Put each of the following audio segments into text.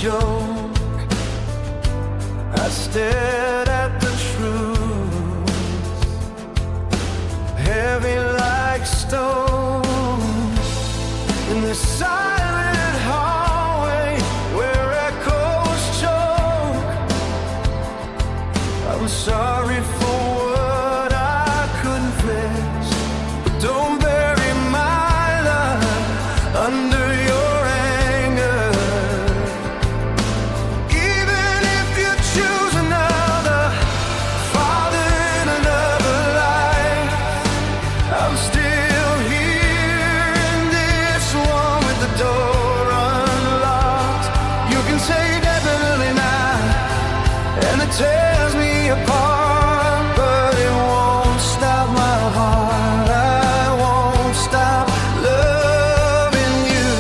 joke. I stared at the truth, heavy like stone, in the silent hallway where echoes choke. I was sorry for what I couldn't fix, but don't bury my love under your anger. Even if you choose another father in another life, I'm still here in this one with the door unlocked. You can say definitely not, and it tears me apart, but it won't stop my heart. I won't stop loving you.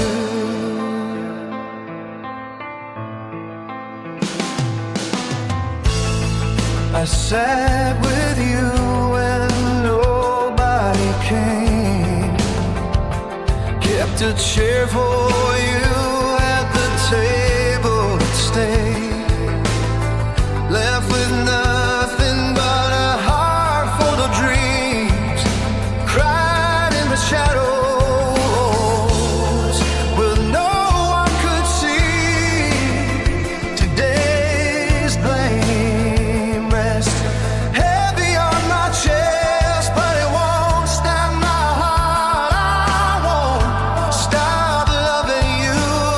I sat with you when nobody came, kept a chair for you at the table that stayed, left with nothing but a heart full of dreams, cried in the shadows where no one could see. Today's blame rests heavy on my chest, but it won't stop my heart. I won't stop loving you.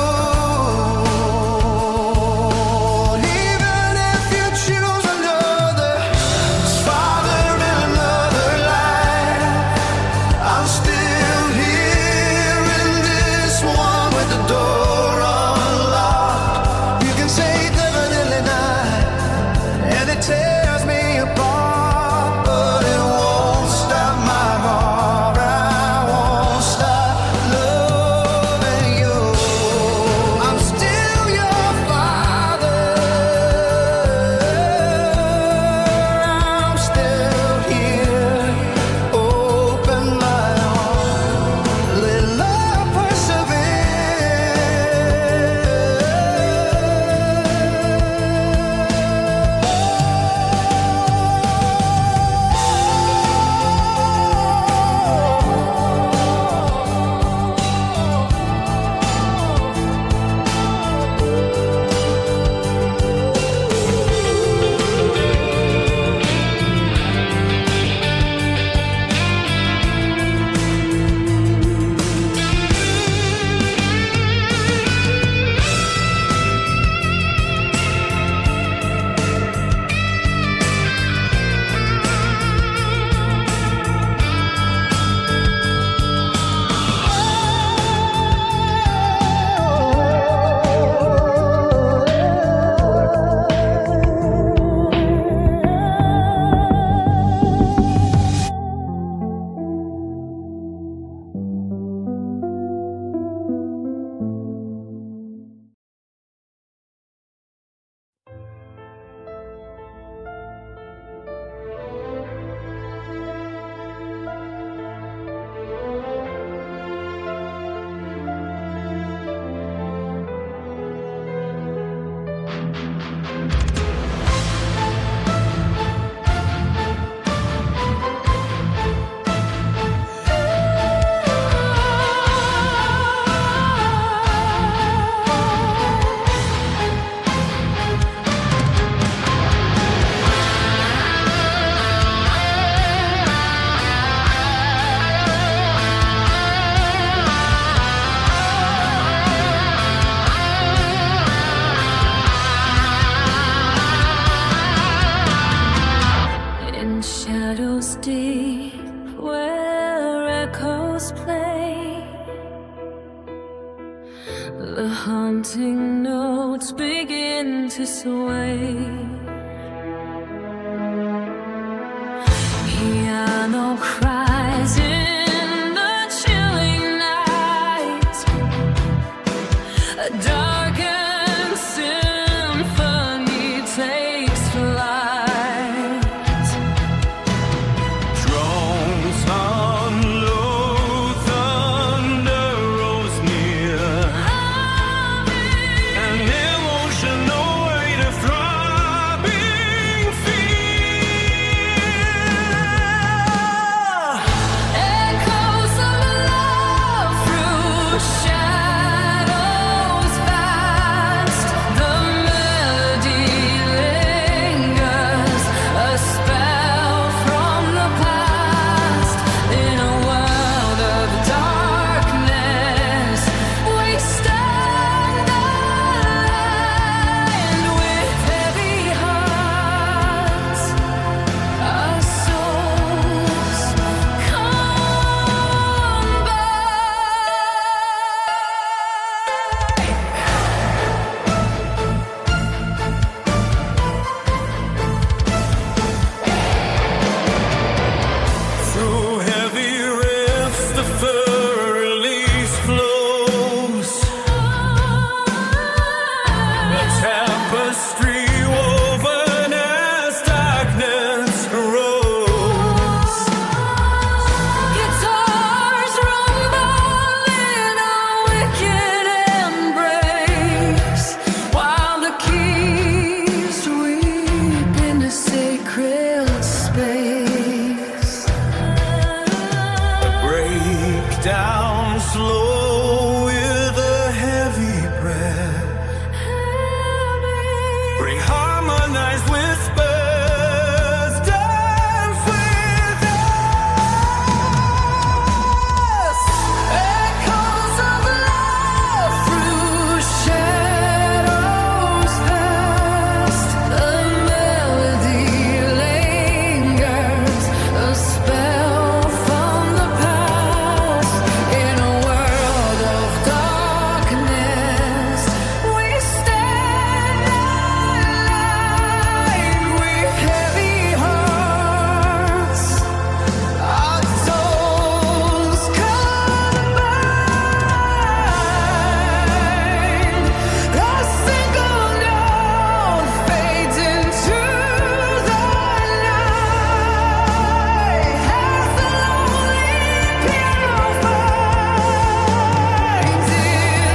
Even if you choose another father in another life, I'm still here in this one with the door unlocked. You can say definitely not, and it tears me apart, but it won't stop my heart. I won't stop loving you. I'm still your father. I'm still here. Open my arms, let love haunting notes begin to sway. Piano cries in the chilling night. A darkened symphony takes flight. Drones on low, thunder rolls near, and it won't down slow with a heavy breath. Bring harmonized whispers, dance with us. Echoes of love through shadows past. The melody lingers, a spell from the past. In a world of darkness, we stand alive with heavy hearts. Our souls combine. A single note fades into the night as the lonely piano finds its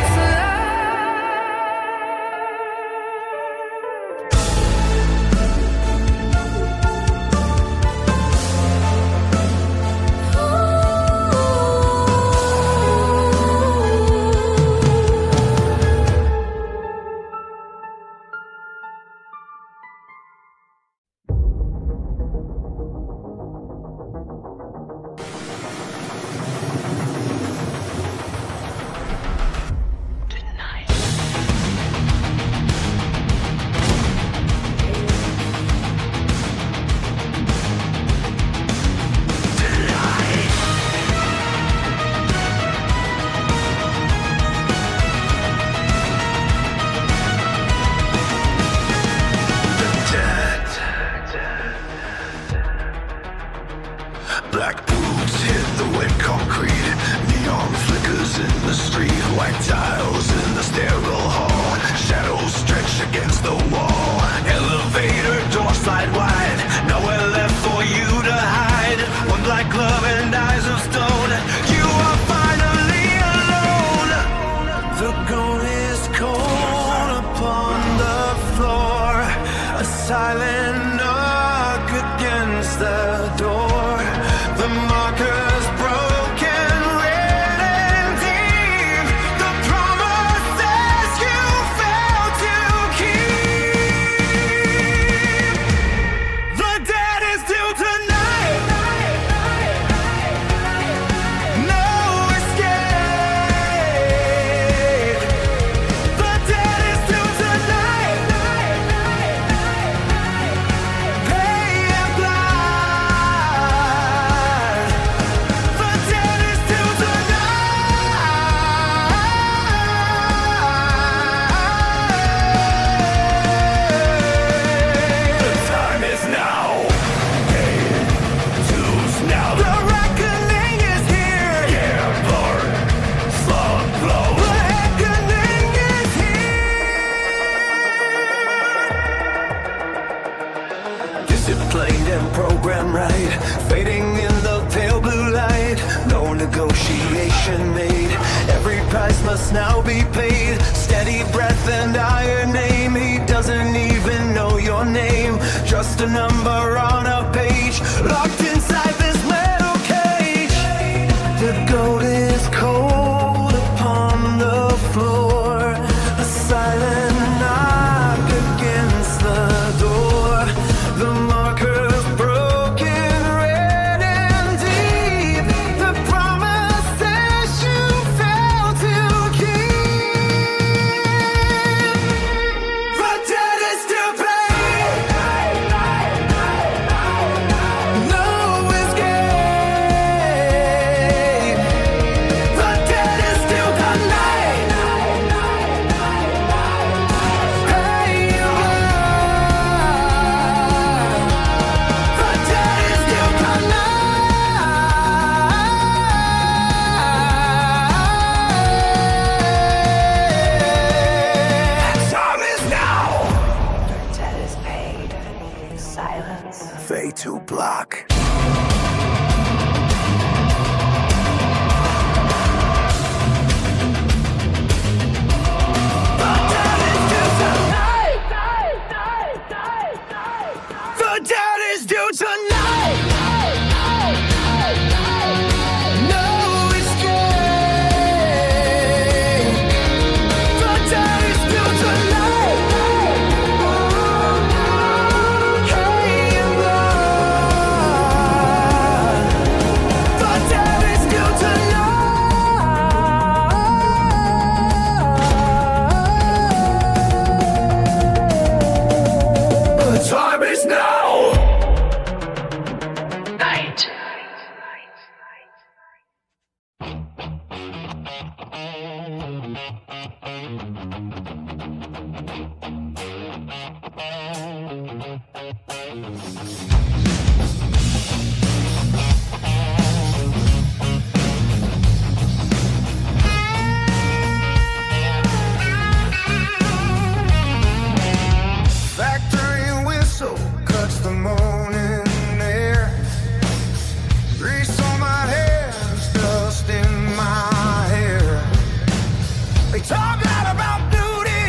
black boots hit the wet concrete. Neon flickers in the street. White tiles in the sterile hall. Shadows stretch against the wall. Elevator door slide wide. Nowhere left for you to hide. One black glove and eyes of stone. You are finally alone. The gold is cold upon the floor. A silent knock against the door. The marker's broken, red and deep. The promises you failed to keep. The dead is due tonight. No escape. The dead is due tonight. Pay and blind. The dead is due tonight. The time is now. Pain tools now. The reckoning is here. Yeah, Lord. Slug blow. The reckoning is here. Disciplined and programmed right. Fading in the pale blue light. No negotiation made. Every price must now be paid. Steady breath and iron name. He doesn't even know your name. Just a number on a page. Locked inside this metal cage. The gold is cold upon the floor. A silent knock against the door. The marker's broken, red and deep. The promises you failed to keep. The dead is still playing. No escape. Factory whistle cuts the morning air. Grease on my hands, dust in my hair. They talk loud about duty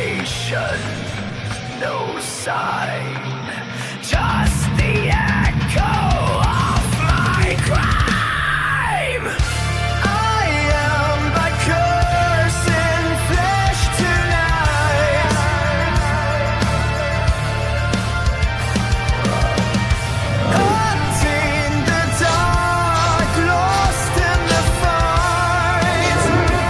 salvation, no sign, just the echo of my crime. I am by cursing flesh tonight. Hunting the dark, lost in the fight.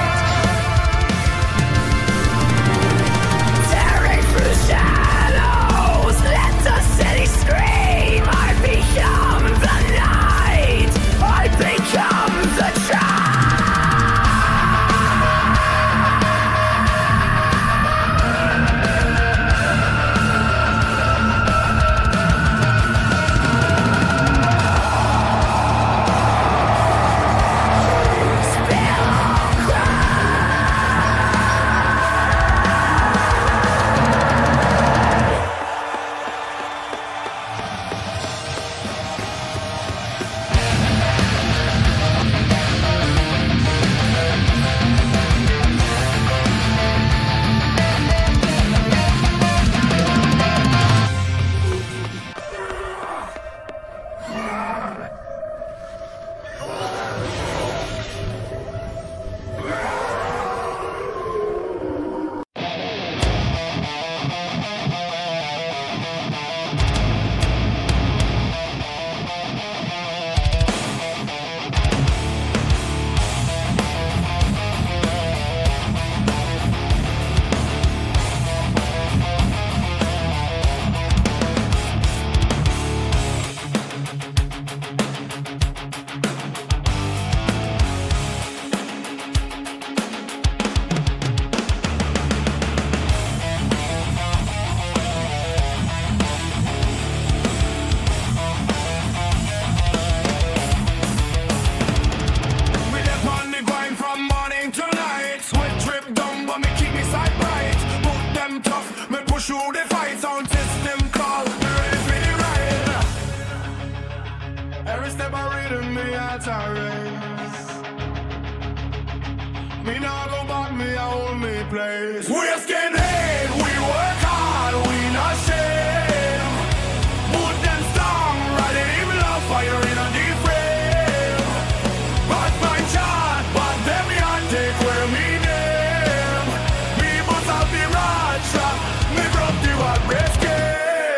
Tearing through shadows, let the city scream. I become the night, I become the child. We live on the grind from morning to night. Sweat drip down, but me keep me sight bright. Put them tough, me push through the fight. Sound system call, me ready for the ride. Every step I read in me at a race. Me nah go back, me I hold me place. We a skinhead, we work hard, we not shame. Put them strong, riding in love, fire in a deep frame. But my chart, but them yard take where me name. Me bust out the rod trap, me broke the hot race game.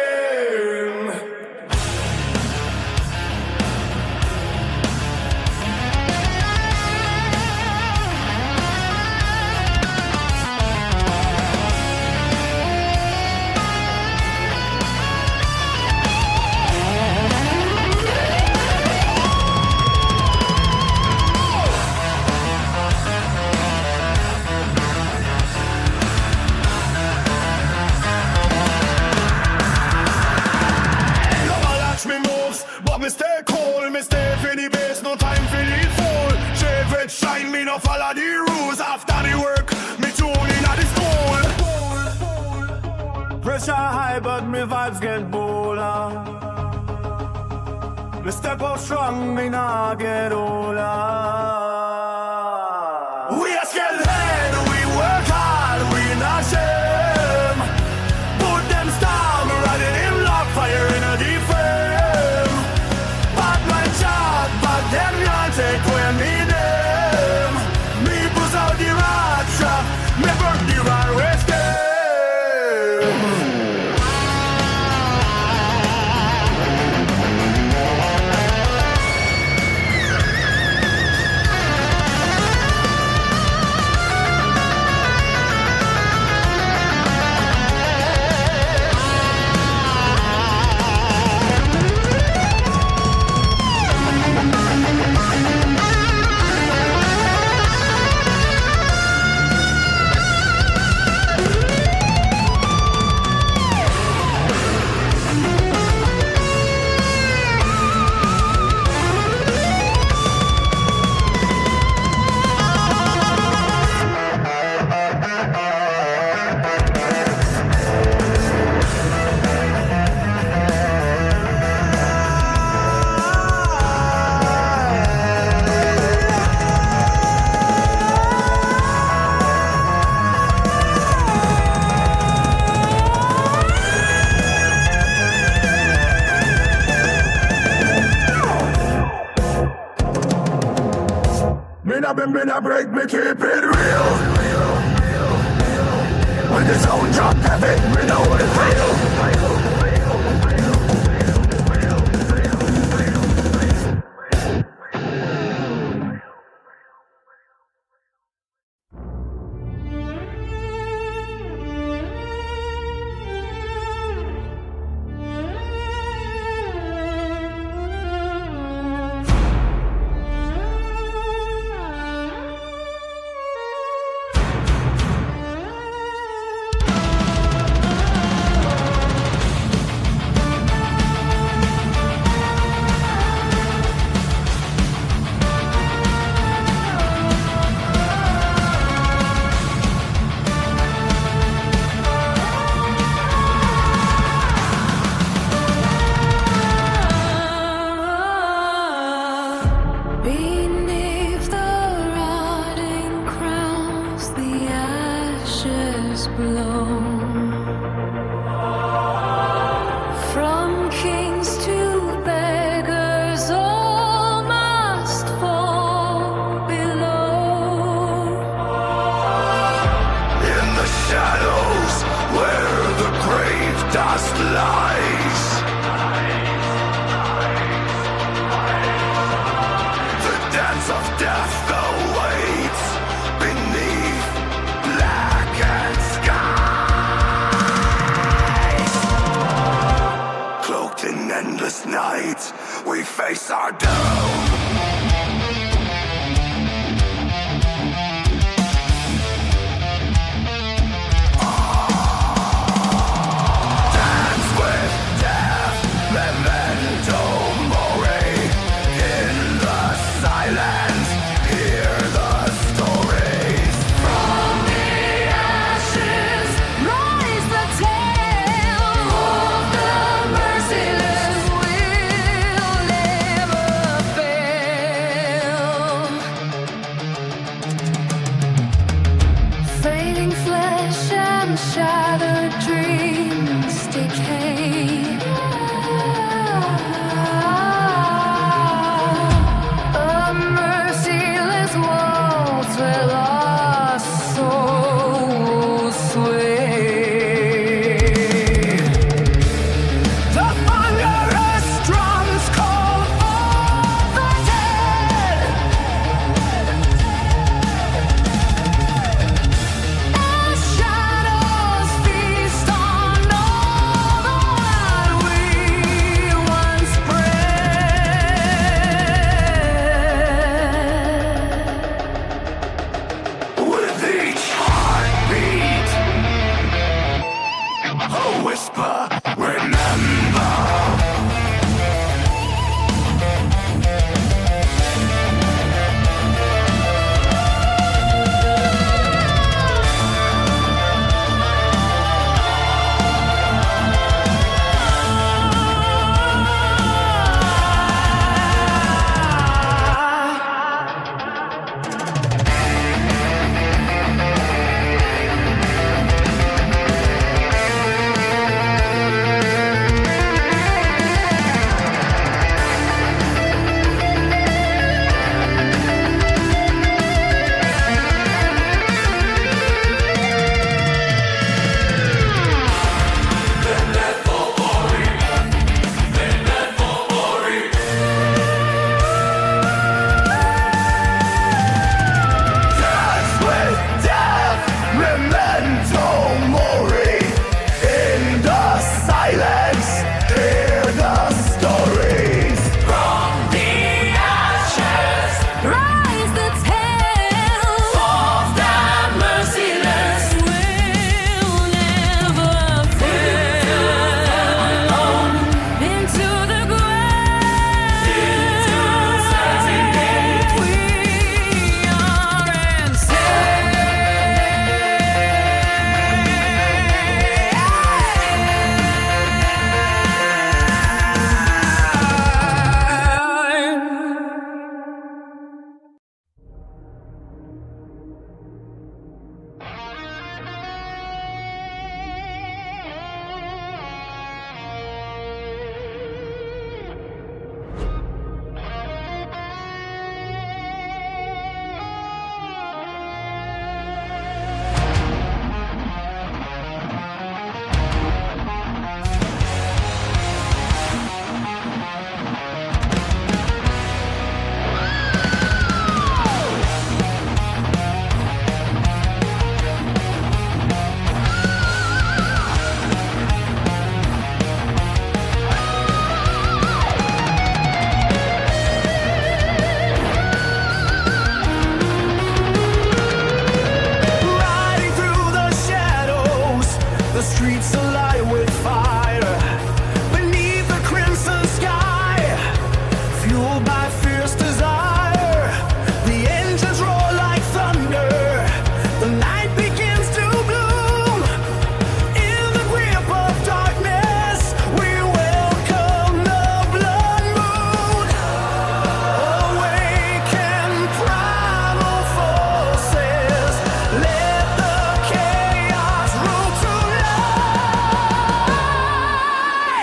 Me moves, but me stay cool, me stay for the base, no time for the fool. Shave it, shine, me no follow the rules. After the work, me tune in at the school. Pressure high, but me vibes get bolder. Me step out strong, me nah get older. We are scared, we work hard, we not shame. Put them storm, riding in lock, fire in a deep frame. Bad man shot, but them not take away me name. Me push out the rat trap, me burn the rat race game. been a break me, keep it real. When the sound drop heavy, we know what it feels. Beneath the rotting crowns, the ashes blow. From kings to beggars, all must fall below. In the shadows where the grave dust lies, of death awaits beneath blackened skies. Cloaked in endless night, we face our doom. Dance with death, memento mori. In the silence, hear the stories. From the ashes, rise the tale of the merciless will never fail. Fading flesh and shattered dreams decay. A merciless waltz where lost souls sway. The thunderous drums call for the dead. As shadows feast on all the that we once bred. With each heartbeat, a whisper, remember. alight with fire. Beneath the crimson sky, fueled by fierce desire, the engines roar like thunder. The night begins to bloom. In the grip of darkness, we welcome the blood moon. Awaken primal forces. Let the chaos rule tonight.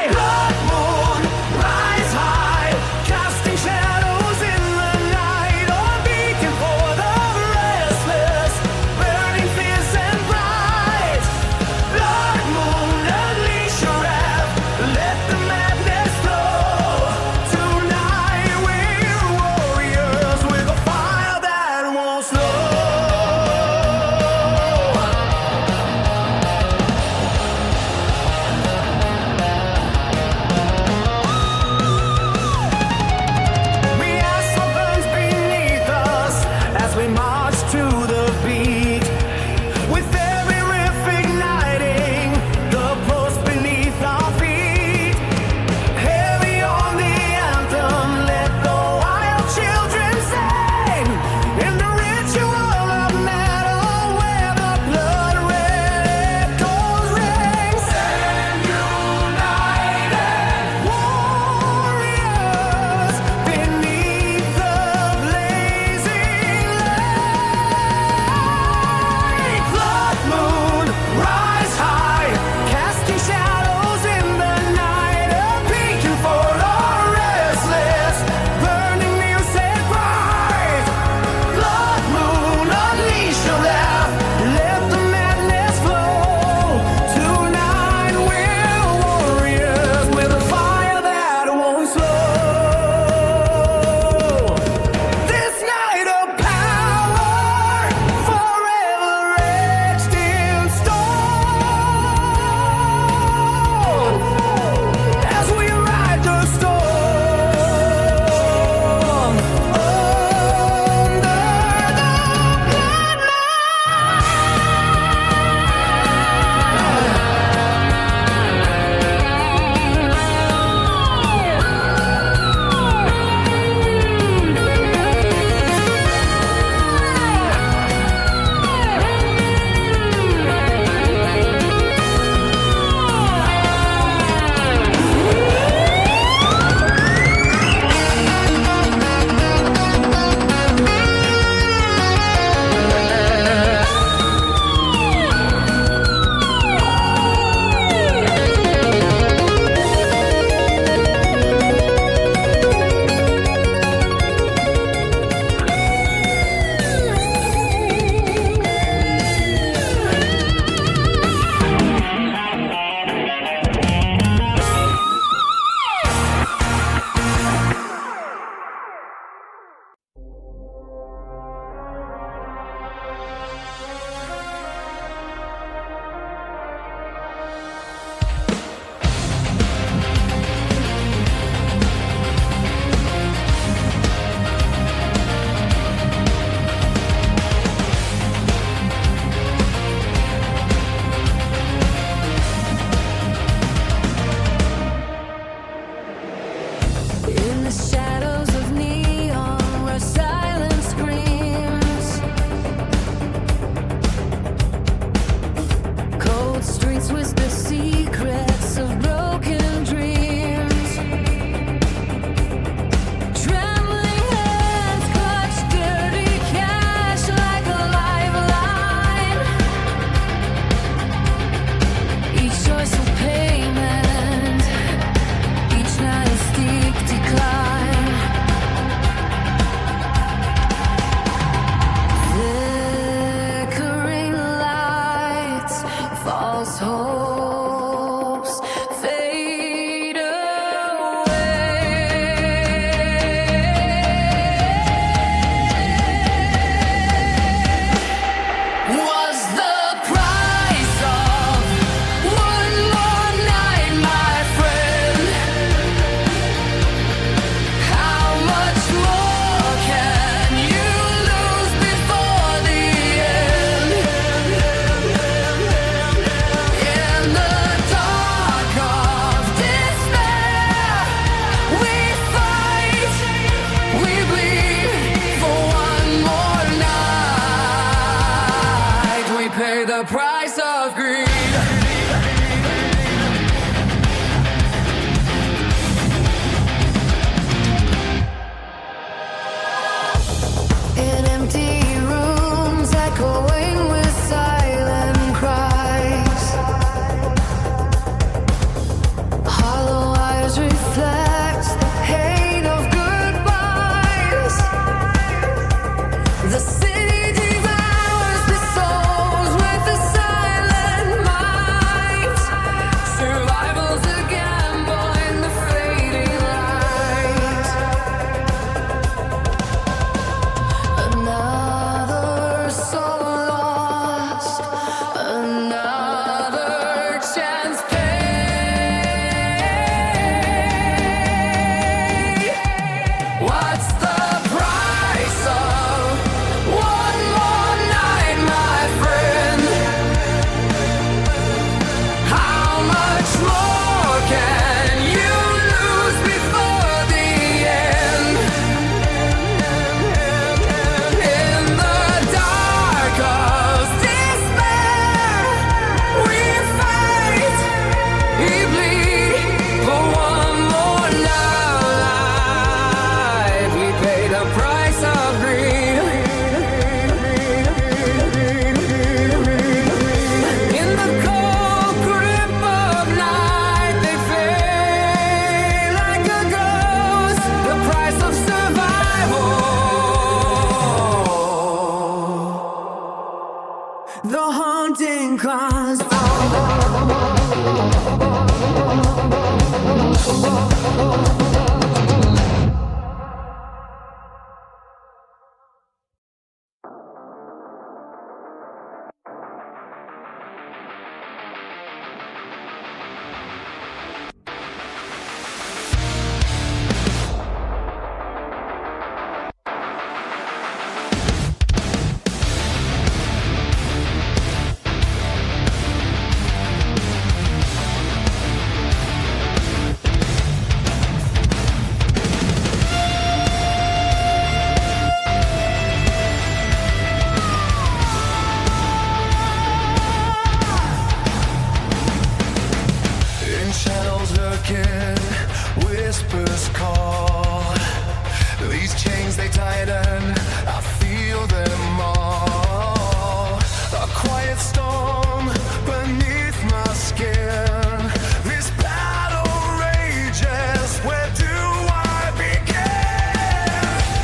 skin, whispers call. These chains they tighten, I feel them all. A quiet storm beneath my skin. This battle rages, where do I begin?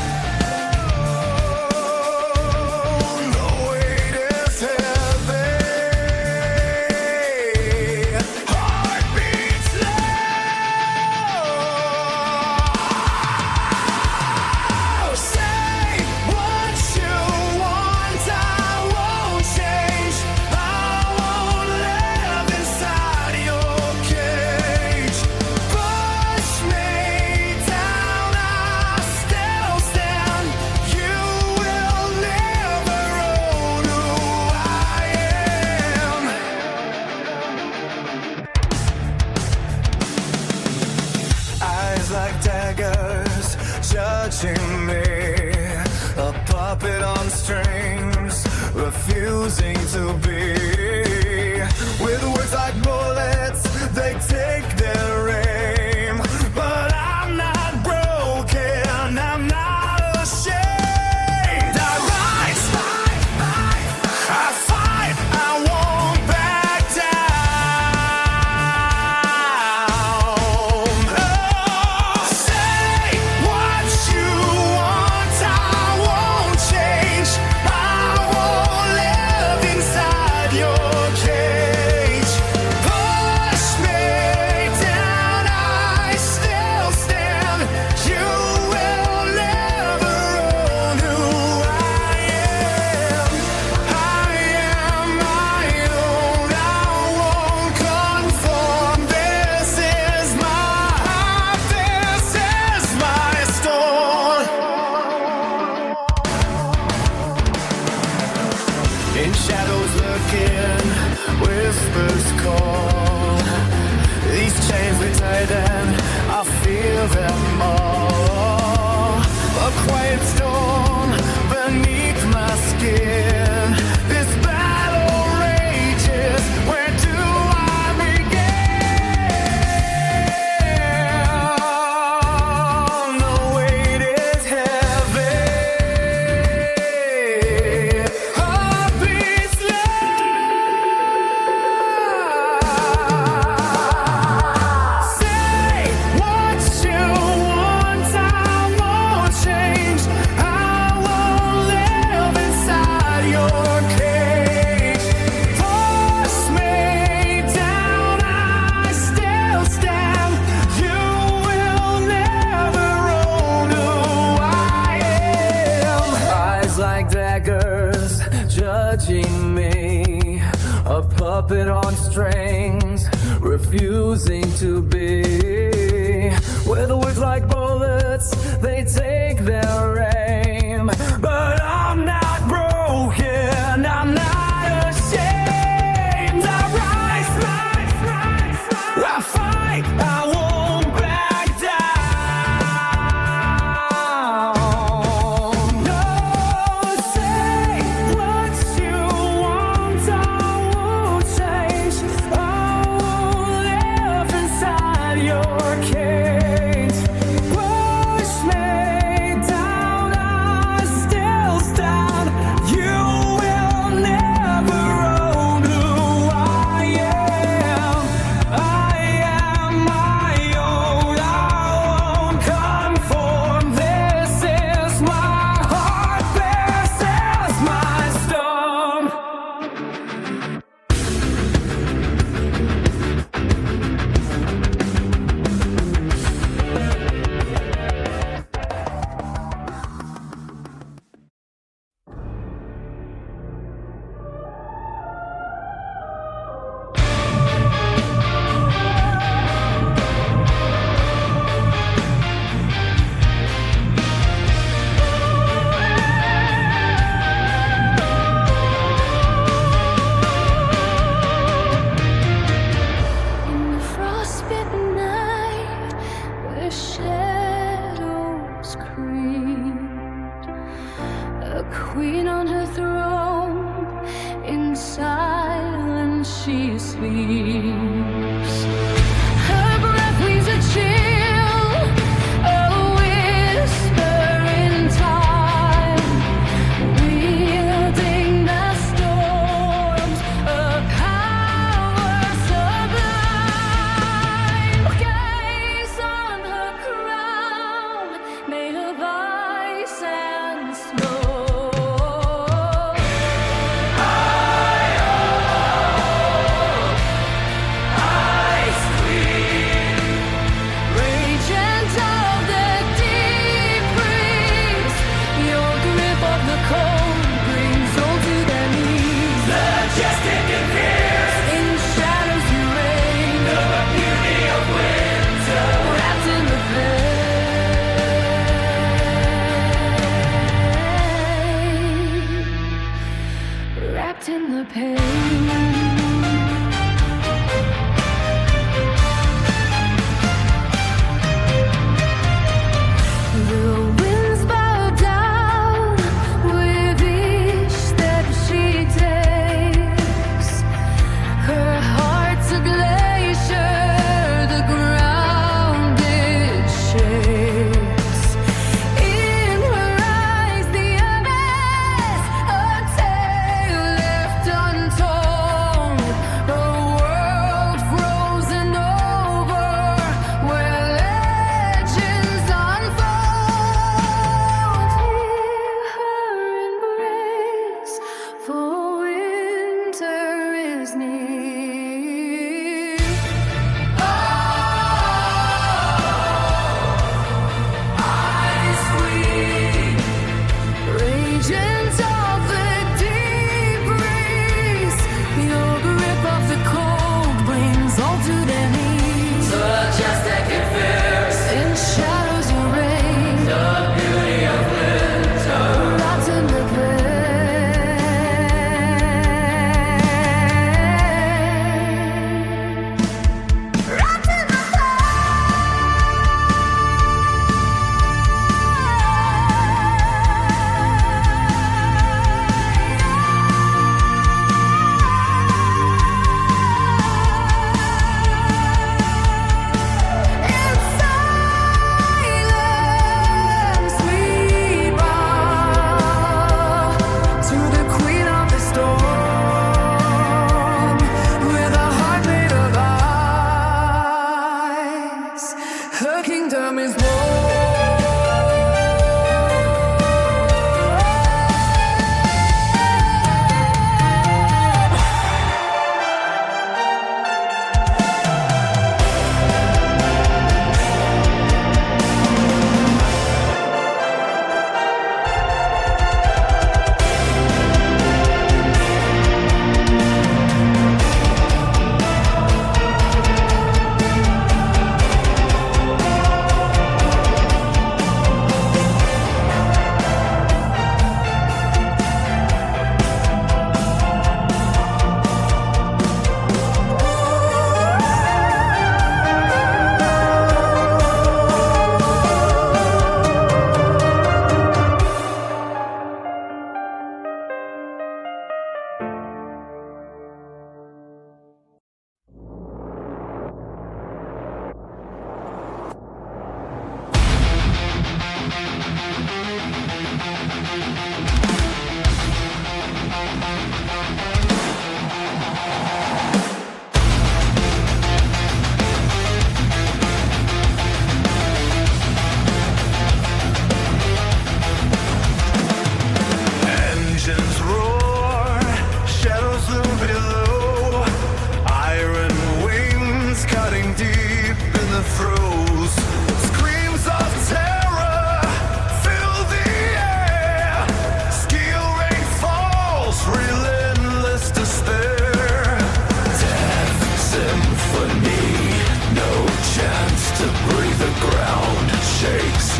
The weight is heavy, heart beats low. Say what you want, I won't change. I won't live inside your cage. Push me down, I still stand. You will never own who I am. Eyes like daggers, judging me. A puppet on strings, refusing to be. With words like bullets, they take their aim. But I'm not broken, I'm not ashamed. I rise, I fight, I won't back down. Say what you want, I won't change. I won't live inside your cage. Push me down, I still stand. You will never own who I am. I am my own, I won't conform. This is my storm. In shadows lurking, whispers call. These chains we tighten, I feel them all. A quiet storm beneath my skin. This battle rages, where do I begin? The weight is heavy, heart beats low. Say what you want, I won't change. I won't live inside your cage. Push me down, I still stand. You will never own who I am. Eyes like daggers, judging me. A puppet on strings, refusing to be. With words like bullets, they take their aim. But I'm not broken, I'm not ashamed. I rise, I fight, I won't back down. No, say what you want, I won't change. I won't live inside your cage. Push me down, I still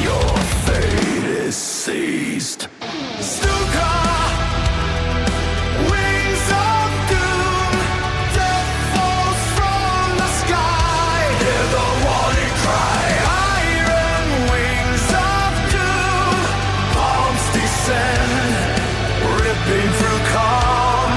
Your fate is seized. Stuka, wings of doom, death falls from the sky. Hear the warning cry. Iron wings of doom, palms descend, ripping through calm.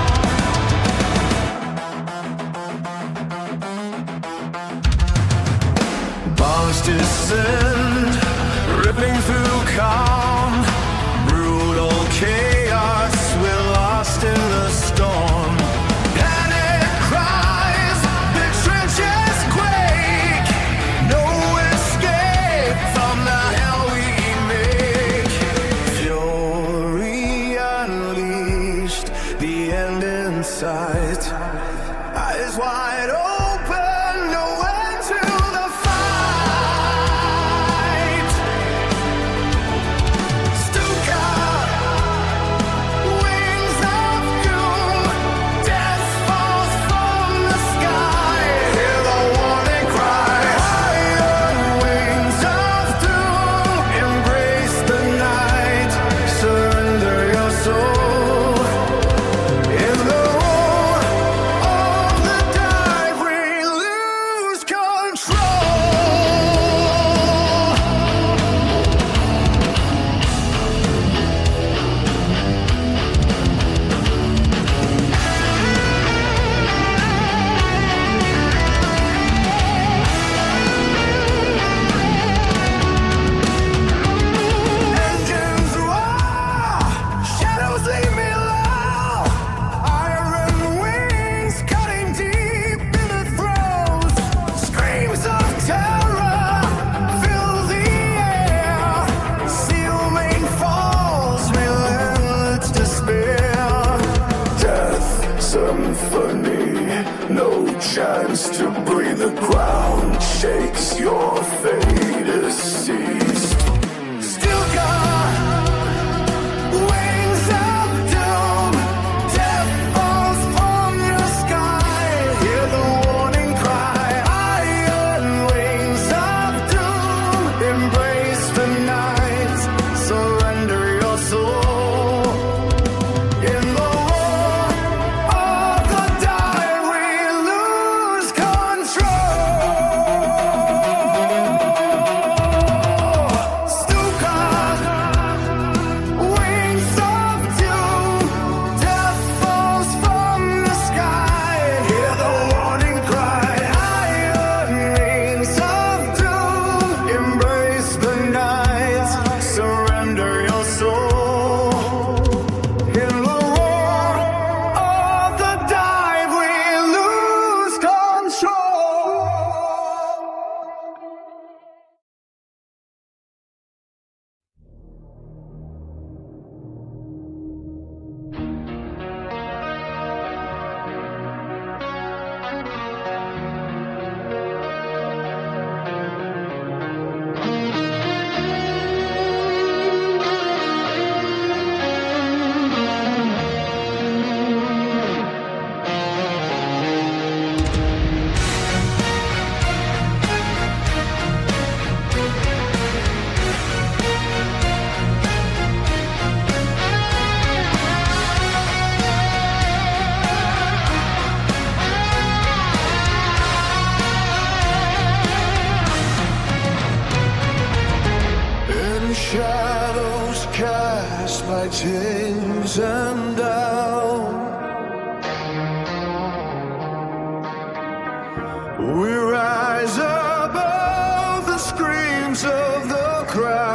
Palms descend, ripping through calm. Brutal chaos, we're lost in the storm. Panic cries, the trenches quake. No escape from the hell we make. Fury unleashed, the end in sight. Eyes wide open, no end to the fight. Stuka, wings of doom, death falls from the sky. Hear the warning cry. Iron wings of doom, embrace the night. Surrender your soul. In the roar of the dive, we lose control. Engines roar, shadows leave me low. Iron wings cutting deep in the throes. Screams of terror fill the air. Seal main falls, relentless despair. Death symphony, no chance to breathe. The ground shakes, your fate is seized. Still gone, wings of doom, death falls from your sky. Hear the warning cry. Iron wings of doom, embrace the night. Surrender your soul. In the roar of the dive, we lose control. Stuka, wings of doom, death falls from the sky. Hear the warning cry. Iron wings of doom, embrace the night. Surrender your soul. In the roar of the dive, we lose control. In shadows cast by chains and down, we rise above the screams of the crowd.